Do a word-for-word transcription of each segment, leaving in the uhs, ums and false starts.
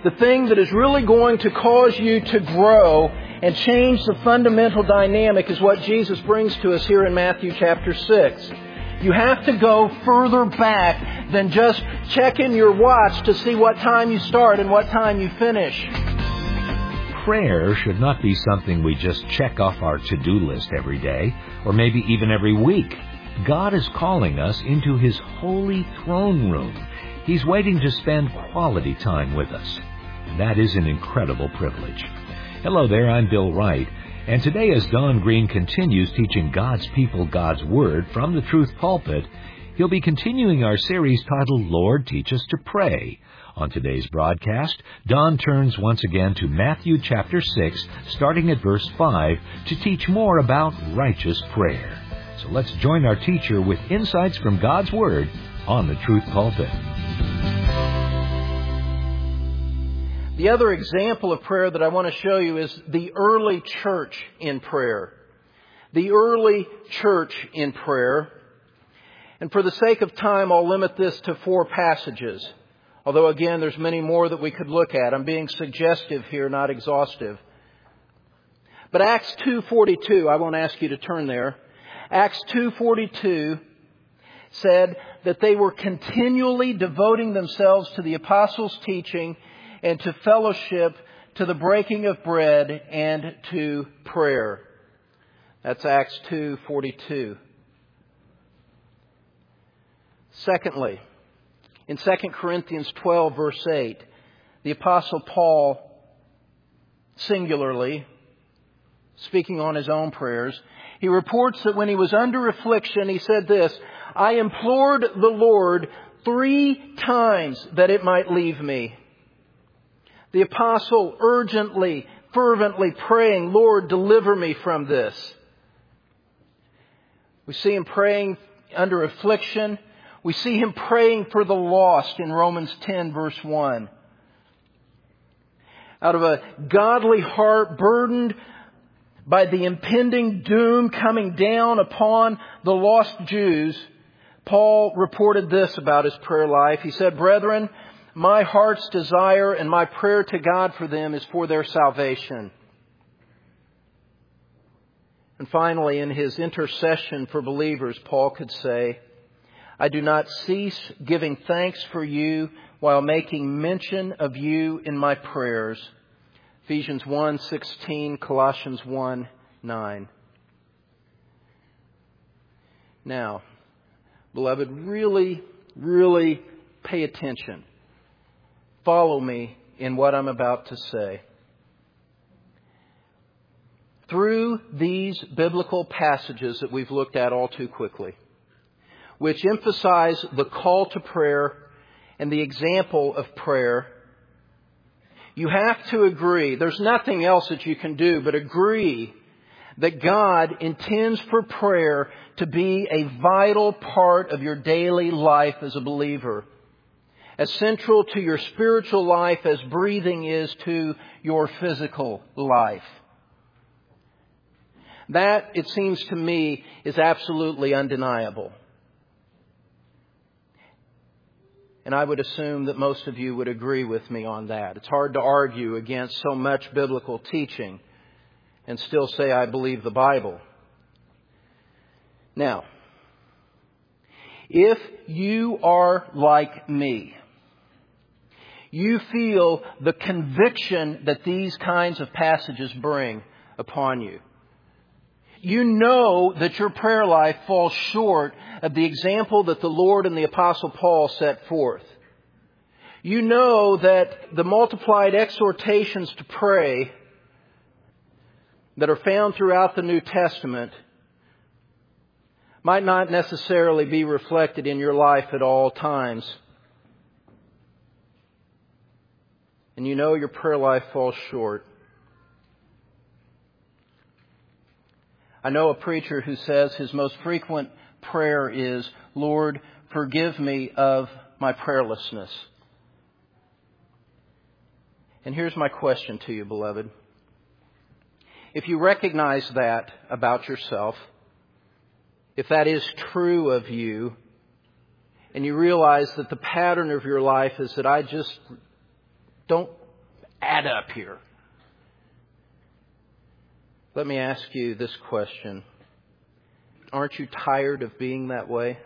the thing that is really going to cause you to grow and change the fundamental dynamic is what Jesus brings to us here in Matthew chapter six. You have to go further back than just checking your watch to see what time you start and what time you finish. Prayer should not be something we just check off our to-do list every day, or maybe even every week. God is calling us into His holy throne room. He's waiting to spend quality time with us. That is an incredible privilege. Hello there, I'm Bill Wright, and today as Don Green continues teaching God's people God's Word from the Truth Pulpit, he'll be continuing our series titled, Lord, Teach Us to Pray. On today's broadcast, Don turns once again to Matthew chapter six, starting at verse five, to teach more about righteous prayer. So let's join our teacher with insights from God's Word on the Truth Pulpit. The other example of prayer that I want to show you is the early church in prayer. The early church in prayer. And for the sake of time, I'll limit this to four passages. Although, again, there's many more that we could look at. I'm being suggestive here, not exhaustive. But Acts two forty-two, I won't ask you to turn there. Acts two forty-two said that they were continually devoting themselves to the apostles' teaching and to fellowship, to the breaking of bread, and to prayer. That's Acts two forty-two. Secondly, in Second Corinthians twelve, verse eight, the Apostle Paul, singularly, speaking on his own prayers, he reports that when he was under affliction, he said this, I implored the Lord three times that it might leave me. The apostle urgently, fervently praying, Lord, deliver me from this. We see him praying under affliction. We see him praying for the lost in Romans ten, verse one. Out of a godly heart burdened by the impending doom coming down upon the lost Jews, Paul reported this about his prayer life. He said, Brethren, my heart's desire and my prayer to God for them is for their salvation. And finally, in his intercession for believers, Paul could say, I do not cease giving thanks for you while making mention of you in my prayers. Ephesians one sixteen, Colossians one nine. Now, beloved, really, really pay attention. Follow me in what I'm about to say. Through these biblical passages that we've looked at all too quickly, which emphasize the call to prayer and the example of prayer, you have to agree, there's nothing else that you can do but agree that God intends for prayer to be a vital part of your daily life as a believer, as central to your spiritual life as breathing is to your physical life. That, it seems to me, is absolutely undeniable. And I would assume that most of you would agree with me on that. It's hard to argue against so much biblical teaching and still say I believe the Bible. Now, if you are like me, you feel the conviction that these kinds of passages bring upon you. You know that your prayer life falls short of the example that the Lord and the Apostle Paul set forth. You know that the multiplied exhortations to pray that are found throughout the New Testament might not necessarily be reflected in your life at all times. And you know your prayer life falls short. I know a preacher who says his most frequent prayer is, Lord, forgive me of my prayerlessness. And here's my question to you, beloved. If you recognize that about yourself, if that is true of you, and you realize that the pattern of your life is that I just don't add up here. Let me ask you this question. Aren't you tired of being that way?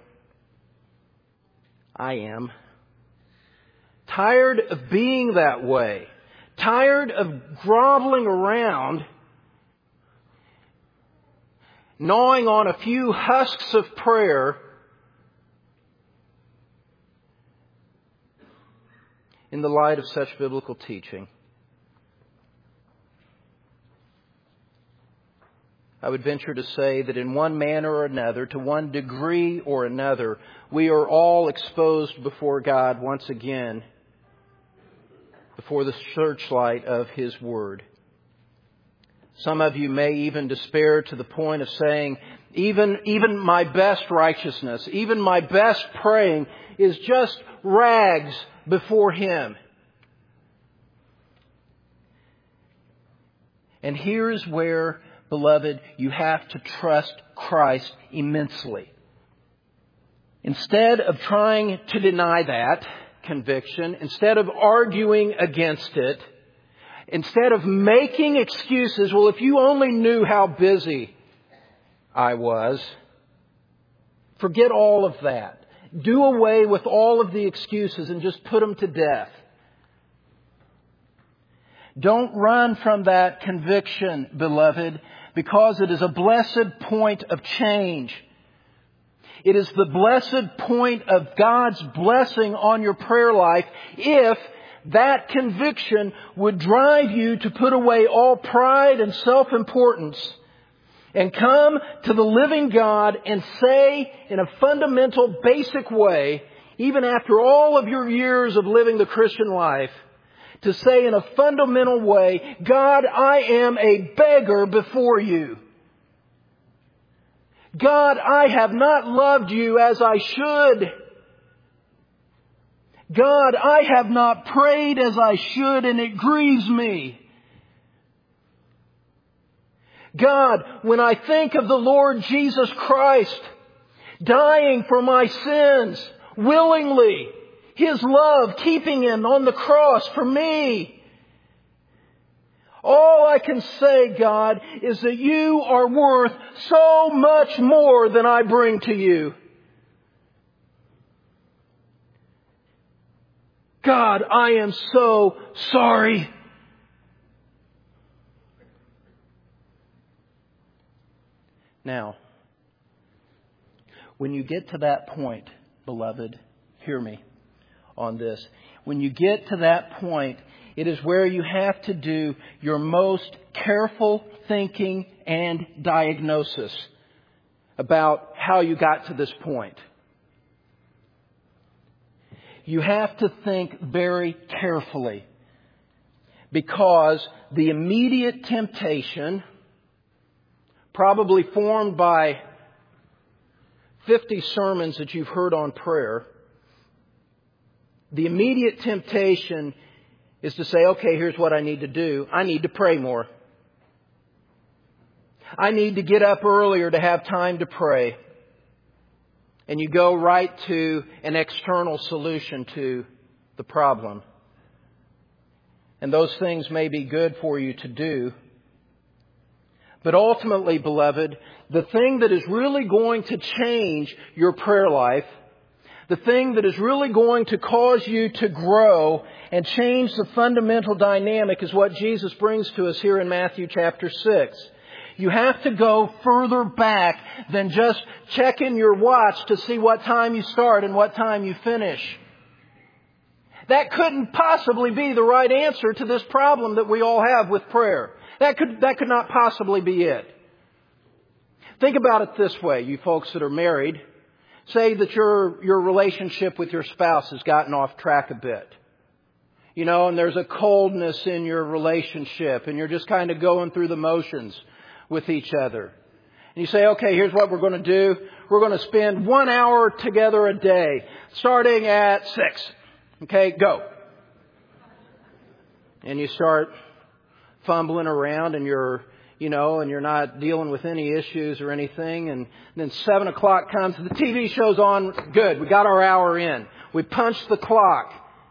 I am. Tired of being that way. Tired of groveling around, gnawing on a few husks of prayer in the light of such biblical teaching. I would venture to say that in one manner or another, to one degree or another, we are all exposed before God once again, before the searchlight of His Word. Some of you may even despair to the point of saying, even, even my best righteousness, even my best praying is just rags before Him. And here's where, beloved, you have to trust Christ immensely. Instead of trying to deny that conviction, instead of arguing against it, instead of making excuses, well, if you only knew how busy I was, forget all of that. Do away with all of the excuses and just put them to death. Don't run from that conviction, beloved, because it is a blessed point of change. It is the blessed point of God's blessing on your prayer life if that conviction would drive you to put away all pride and self-importance and come to the living God and say in a fundamental, basic way, even after all of your years of living the Christian life, to say in a fundamental way, God, I am a beggar before you. God, I have not loved you as I should. God, I have not prayed as I should, and it grieves me. God, when I think of the Lord Jesus Christ dying for my sins willingly, His love keeping Him on the cross for me, all I can say, God, is that you are worth so much more than I bring to you. God, I am so sorry. Now, when you get to that point, beloved, hear me on this. When you get to that point, it is where you have to do your most careful thinking and diagnosis about how you got to this point. You have to think very carefully, because the immediate temptation, probably formed by fifty sermons that you've heard on prayer, the immediate temptation is to say, okay, here's what I need to do. I need to pray more. I need to get up earlier to have time to pray. And you go right to an external solution to the problem. And those things may be good for you to do. But ultimately, beloved, the thing that is really going to change your prayer life, the thing that is really going to cause you to grow and change the fundamental dynamic is what Jesus brings to us here in Matthew chapter six. You have to go further back than just checking your watch to see what time you start and what time you finish. That couldn't possibly be the right answer to this problem that we all have with prayer. That could, that could not possibly be it. Think about it this way, you folks that are married. Say that your, your relationship with your spouse has gotten off track a bit. You know, and there's a coldness in your relationship and you're just kind of going through the motions with each other. And you say, okay, here's what we're going to do. We're going to spend one hour together a day, starting at six. Okay, go. And you start fumbling around and you're, you know, and you're not dealing with any issues or anything. And then seven o'clock comes, the T V show's on. Good. We got our hour in. We punched the clock.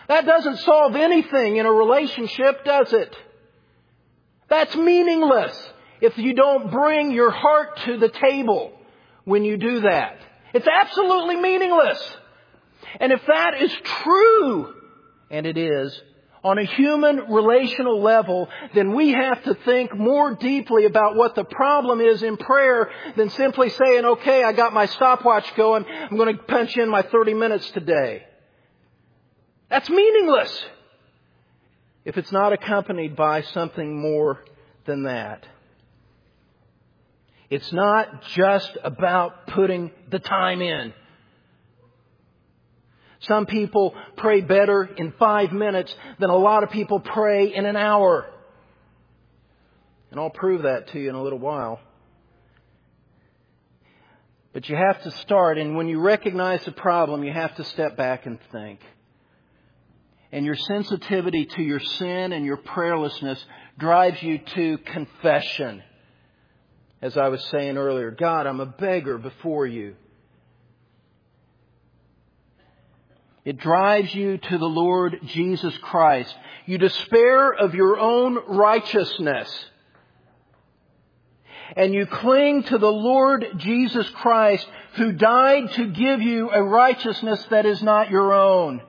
That doesn't solve anything in a relationship, does it? That's meaningless if you don't bring your heart to the table when you do that. It's absolutely meaningless. And if that is true, and it is, on a human relational level, then we have to think more deeply about what the problem is in prayer than simply saying, okay, I got my stopwatch going, I'm going to punch in my thirty minutes today. That's meaningless if it's not accompanied by something more than that. It's not just about putting the time in. Some people pray better in five minutes than a lot of people pray in an hour. And I'll prove that to you in a little while. But you have to start, and when you recognize the problem, you have to step back and think. And your sensitivity to your sin and your prayerlessness drives you to confession. As I was saying earlier, God, I'm a beggar before you. It drives you to the Lord Jesus Christ. You despair of your own righteousness. And you cling to the Lord Jesus Christ, who died to give you a righteousness that is not your own.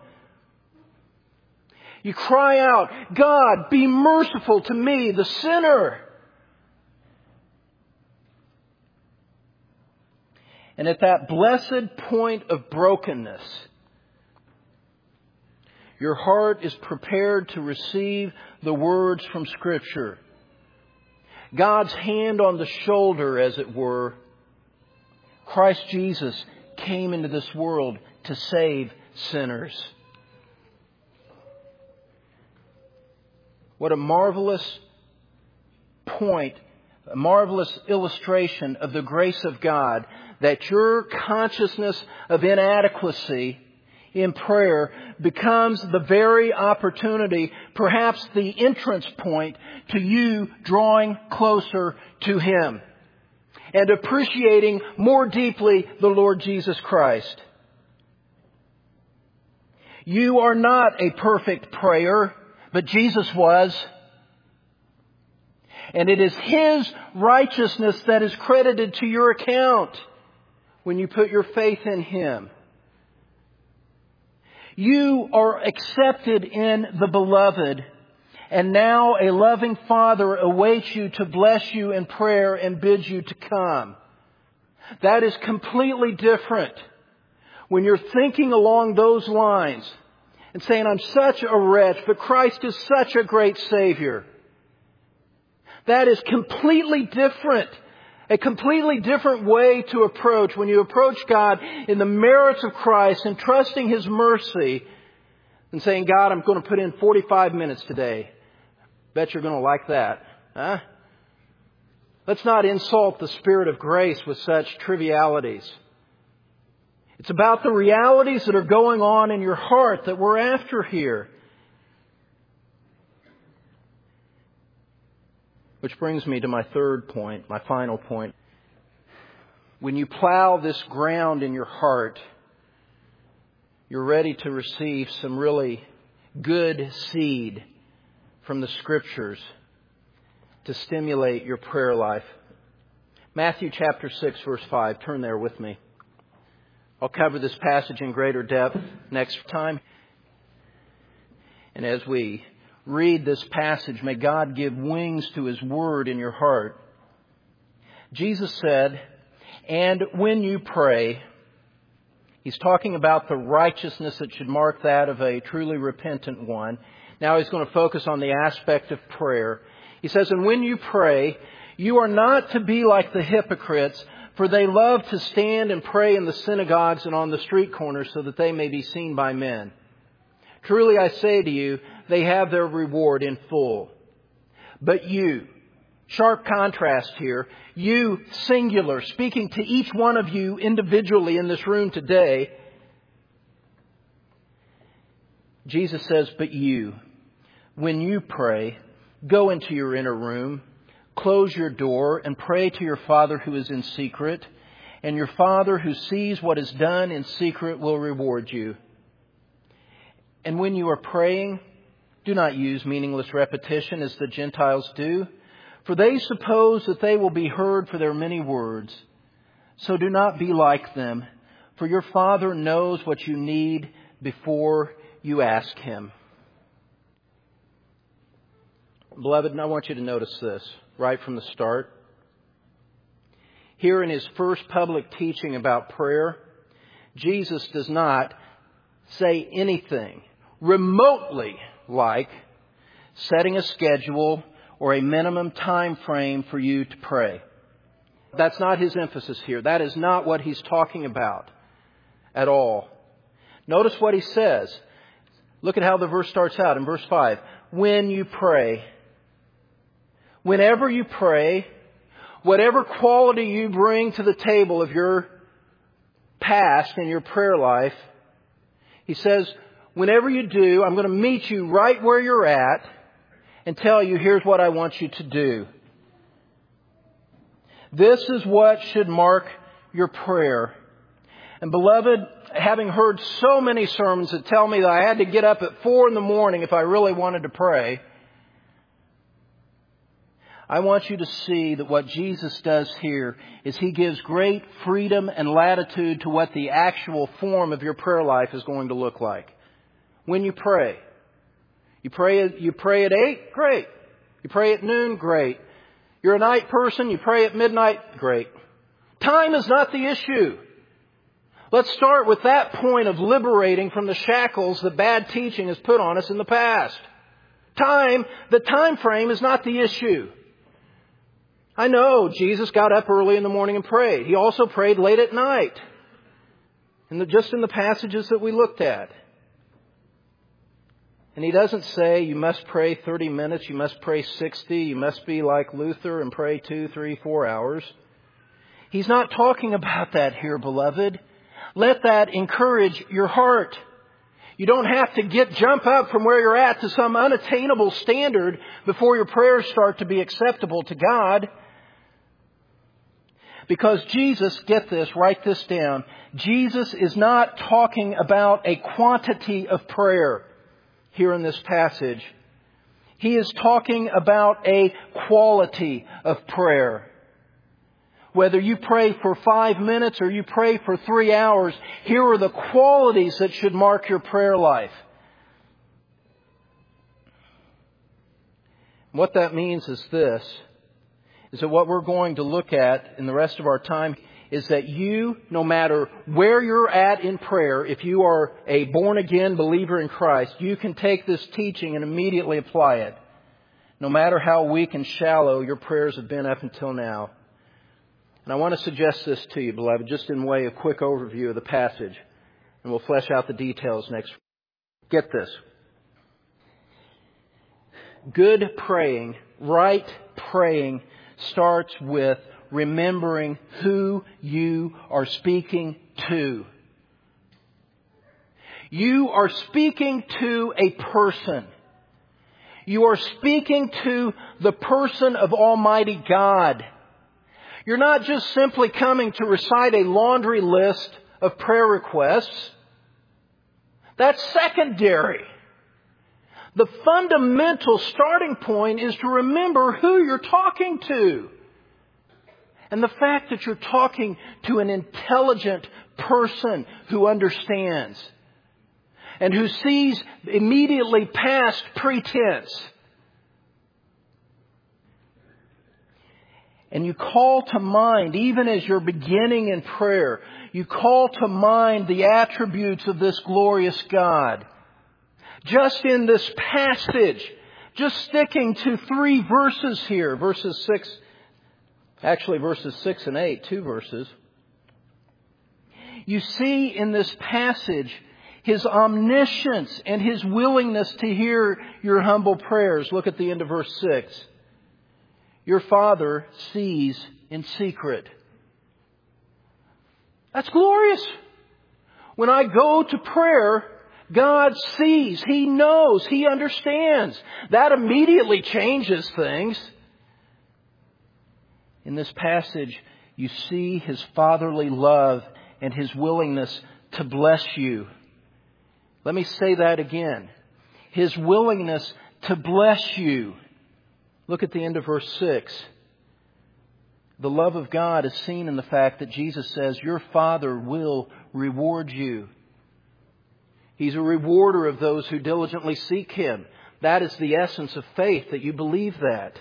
You cry out, God, be merciful to me, the sinner. And at that blessed point of brokenness, your heart is prepared to receive the words from Scripture. God's hand on the shoulder, as it were. Christ Jesus came into this world to save sinners. What a marvelous point, a marvelous illustration of the grace of God, that your consciousness of inadequacy in prayer becomes the very opportunity, perhaps the entrance point to you drawing closer to Him and appreciating more deeply the Lord Jesus Christ. You are not a perfect prayer, but Jesus was. And it is His righteousness that is credited to your account when you put your faith in Him. You are accepted in the Beloved, and now a loving Father awaits you to bless you in prayer and bids you to come. That is completely different. When you're thinking along those lines and saying, I'm such a wretch, but Christ is such a great Savior. That is completely different. A completely different way to approach when you approach God in the merits of Christ and trusting His mercy and saying, God, I'm going to put in forty-five minutes today. Bet you're going to like that. Huh? Let's not insult the Spirit of grace with such trivialities. It's about the realities that are going on in your heart that we're after here. Which brings me to my third point, my final point. When you plow this ground in your heart, you're ready to receive some really good seed from the Scriptures to stimulate your prayer life. Matthew chapter six, verse five. Turn there with me. I'll cover this passage in greater depth next time. And as we read this passage, may God give wings to His Word in your heart. Jesus said, and when you pray, He's talking about the righteousness that should mark that of a truly repentant one. Now He's going to focus on the aspect of prayer. He says, and when you pray, you are not to be like the hypocrites, for they love to stand and pray in the synagogues and on the street corners so that they may be seen by men. Truly I say to you, they have their reward in full. But you, sharp contrast here, you singular, speaking to each one of you individually in this room today, Jesus says, but you, when you pray, go into your inner room, close your door, and pray to your Father who is in secret, and your Father who sees what is done in secret will reward you. And when you are praying, do not use meaningless repetition as the Gentiles do, for they suppose that they will be heard for their many words. So do not be like them, for your Father knows what you need before you ask Him. Beloved, I want you to notice this right from the start. Here in His first public teaching about prayer, Jesus does not say anything remotely like setting a schedule or a minimum time frame for you to pray. That's not His emphasis here. That is not what He's talking about at all. Notice what He says. Look at how the verse starts out in verse five. When you pray, whenever you pray, whatever quality you bring to the table of your past and your prayer life, He says, whenever you do, I'm going to meet you right where you're at and tell you, here's what I want you to do. This is what should mark your prayer. And beloved, having heard so many sermons that tell me that I had to get up at four in the morning if I really wanted to pray, I want you to see that what Jesus does here is He gives great freedom and latitude to what the actual form of your prayer life is going to look like. When you pray, you pray, you pray at eight, great. You pray at noon, great. You're a night person, you pray at midnight, great. Time is not the issue. Let's start with that point of liberating from the shackles that bad teaching has put on us in the past. Time, the time frame is not the issue. I know Jesus got up early in the morning and prayed. He also prayed late at night. In the, just in the passages that we looked at. And He doesn't say you must pray thirty minutes, you must pray sixty, you must be like Luther and pray two, three, four hours. He's not talking about that here, beloved. Let that encourage your heart. You don't have to get jump up from where you're at to some unattainable standard before your prayers start to be acceptable to God. Because Jesus, get this, write this down. Jesus is not talking about a quantity of prayer here in this passage. He is talking about a quality of prayer. Whether you pray for five minutes or you pray for three hours, here are the qualities that should mark your prayer life. What that means is this, is that what we're going to look at in the rest of our time is that you, no matter where you're at in prayer, if you are a born-again believer in Christ, you can take this teaching and immediately apply it. No matter how weak and shallow your prayers have been up until now. And I want to suggest this to you, beloved, just in way of quick overview of the passage. And we'll flesh out the details next week. Get this. Good praying, right praying, starts with remembering who you are speaking to. You are speaking to a person. You are speaking to the person of Almighty God. You're not just simply coming to recite a laundry list of prayer requests. That's secondary. The fundamental starting point is to remember who you're talking to. And the fact that you're talking to an intelligent person who understands and who sees immediately past pretense. And you call to mind, even as you're beginning in prayer, you call to mind the attributes of this glorious God. Just in this passage, just sticking to three verses here, verses six, actually verses six and eight, two verses. You see in this passage His omniscience and His willingness to hear your humble prayers. Look at the end of verse six. Your Father sees in secret. That's glorious. When I go to prayer, God sees, He knows, He understands. That immediately changes things. In this passage, you see His fatherly love and His willingness to bless you Let me say that again. His willingness to bless you. Look at the end of verse six. The love of God is seen in the fact that Jesus says, your Father will reward you. He's a rewarder of those who diligently seek Him. That is the essence of faith, that you believe that.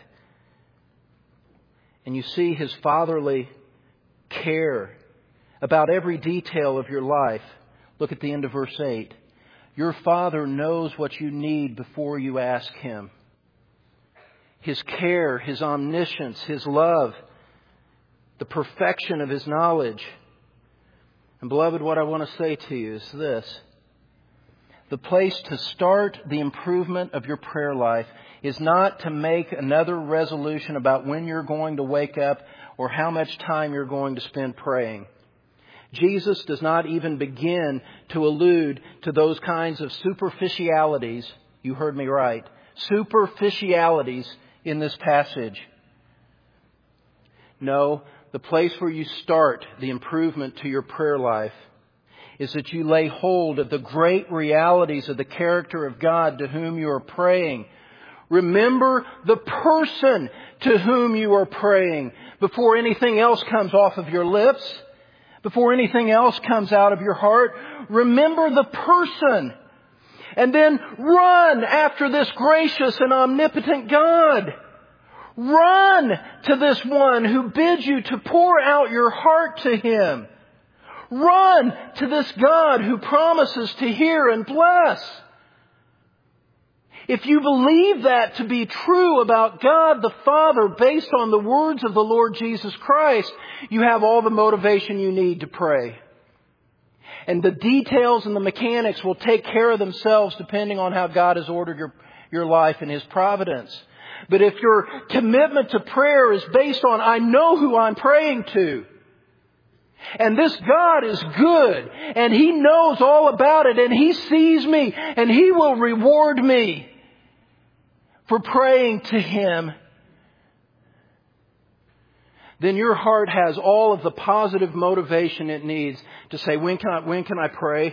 And you see His fatherly care about every detail of your life. Look at the end of verse eight. Your Father knows what you need before you ask Him. His care, His omniscience, His love, the perfection of His knowledge. And beloved, what I want to say to you is this. The place to start the improvement of your prayer life is not to make another resolution about when you're going to wake up or how much time you're going to spend praying. Jesus does not even begin to allude to those kinds of superficialities, you heard me right, superficialities in this passage. No, the place where you start the improvement to your prayer life is that you lay hold of the great realities of the character of God to whom you are praying. Remember the person to whom you are praying before anything else comes off of your lips, before anything else comes out of your heart. Remember the person. And then run after this gracious and omnipotent God. Run to this one who bids you to pour out your heart to Him. Run to this God who promises to hear and bless. If you believe that to be true about God the Father based on the words of the Lord Jesus Christ, you have all the motivation you need to pray. And the details and the mechanics will take care of themselves depending on how God has ordered your, your life in His providence. But if your commitment to prayer is based on, I know who I'm praying to, and this God is good, and He knows all about it, and He sees me, and He will reward me for praying to Him, then your heart has all of the positive motivation it needs to say, when can I, when can I pray?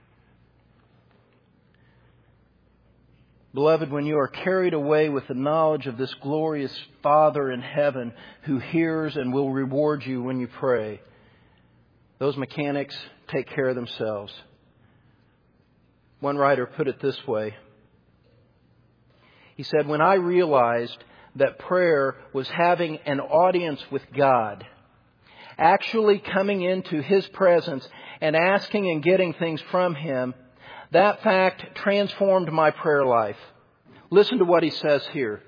Beloved, when you are carried away with the knowledge of this glorious Father in heaven who hears and will reward you when you pray, those mechanics take care of themselves. One writer put it this way. He said, when I realized that prayer was having an audience with God, actually coming into His presence and asking and getting things from Him, that fact transformed my prayer life. Listen to what he says here.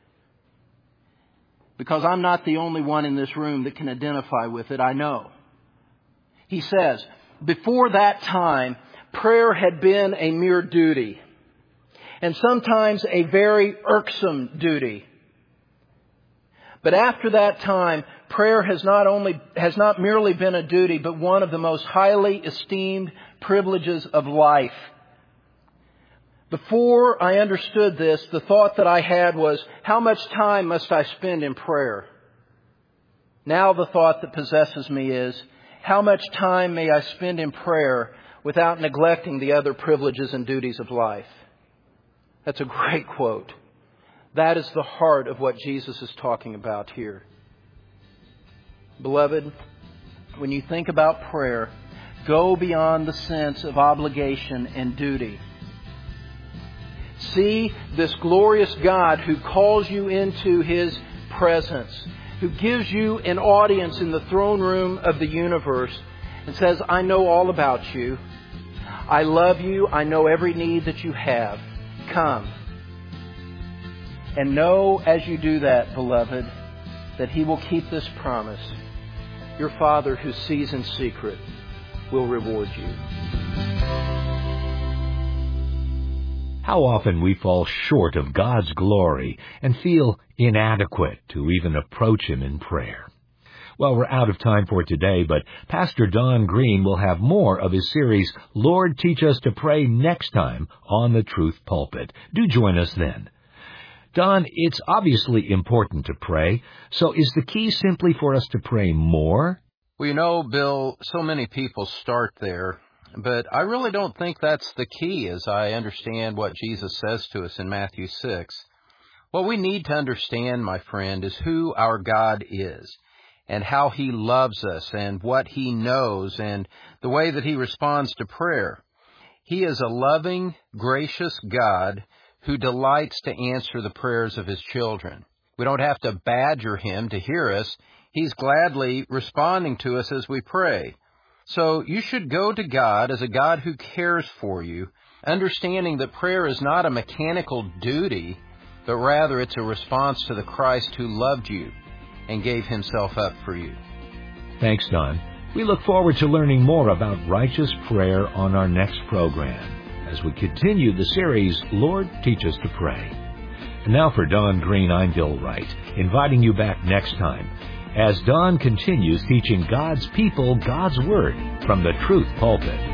Because I'm not the only one in this room that can identify with it, I know. He says, before that time, prayer had been a mere duty. And sometimes a very irksome duty. But after that time, prayer has not only, has not merely been a duty, but one of the most highly esteemed privileges of life. Before I understood this, the thought that I had was, how much time must I spend in prayer? Now the thought that possesses me is, how much time may I spend in prayer without neglecting the other privileges and duties of life? That's a great quote. That is the heart of what Jesus is talking about here. Beloved, when you think about prayer, go beyond the sense of obligation and duty. See this glorious God who calls you into His presence, who gives you an audience in the throne room of the universe and says, I know all about you. I love you. I know every need that you have. Come. And know as you do that, beloved, that He will keep this promise. Your Father who sees in secret will reward you. How often we fall short of God's glory and feel inadequate to even approach Him in prayer. Well, we're out of time for today, but Pastor Don Green will have more of his series, Lord, Teach Us to Pray, next time on the Truth Pulpit. Do join us then. Don, it's obviously important to pray, so is the key simply for us to pray more? Well, you know, Bill, so many people start there But I really don't think that's the key as I understand what Jesus says to us in Matthew six. What we need to understand, my friend, is who our God is and how He loves us and what He knows and the way that He responds to prayer. He is a loving, gracious God who delights to answer the prayers of His children. We don't have to badger Him to hear us. He's gladly responding to us as we pray. So you should go to God as a God who cares for you, understanding that prayer is not a mechanical duty, but rather it's a response to the Christ who loved you and gave Himself up for you. Thanks, Don. We look forward to learning more about righteous prayer on our next program as we continue the series, Lord, Teach Us to Pray. And now for Don Green, I'm Bill Wright, inviting you back next time as Don continues teaching God's people God's Word from the Truth Pulpit.